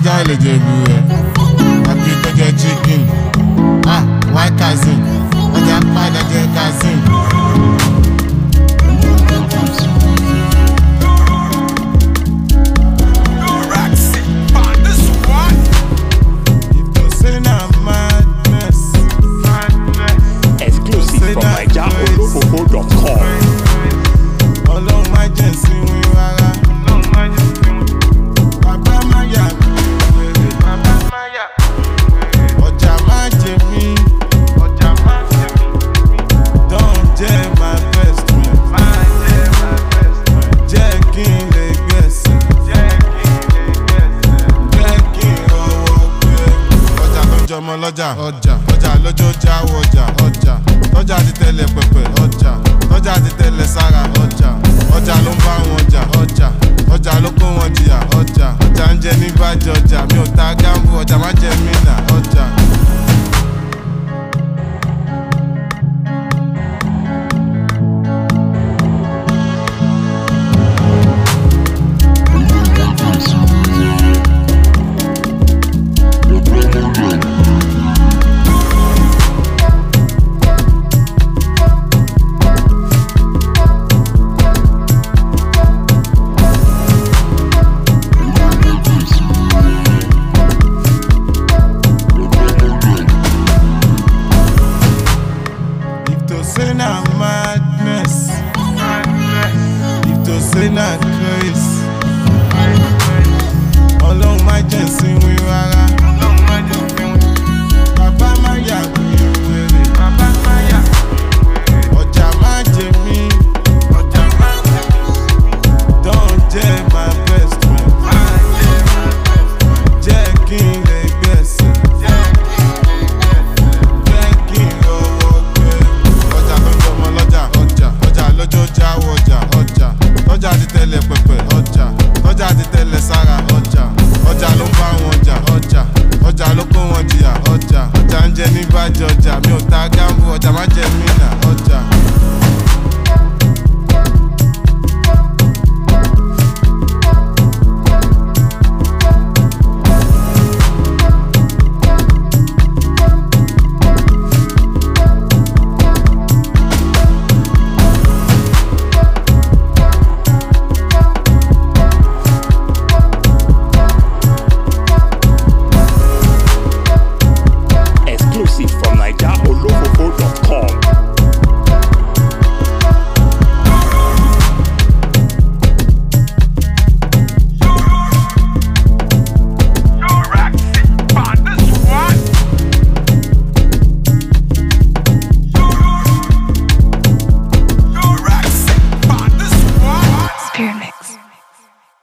ajá lè jẹ everywhere. Àbí kó jẹ chicken. Why cousin? Ọjà padà jẹ cousin. Exclusive from NigerOlofofo.com. Ọlọ́run má jẹ́ sí wí rárá. Bàbá má yà mí wèrè. Ọjà má jẹ mí. Don't jẹ́ my best friend. Jẹ́ kí n lè gbẹ̀sẹ̀. Jẹ́ kí n rọwọ́ gbé. Ọjà tó ń jọmọ lọ́jà. Ọjà lójó jáwọ́ ọjà. Tọ́jà ti tẹ̀lé pẹpẹ. Tọ́jà ti tẹ̀lé sára. Ọjà ló ń bá wọn jà. Ọjà ló kó wọn jìyà. Ọjà ń jẹ ní bàjẹ́ ọjà. Mi ò ta gáàmù ọjà má jẹ mí nà.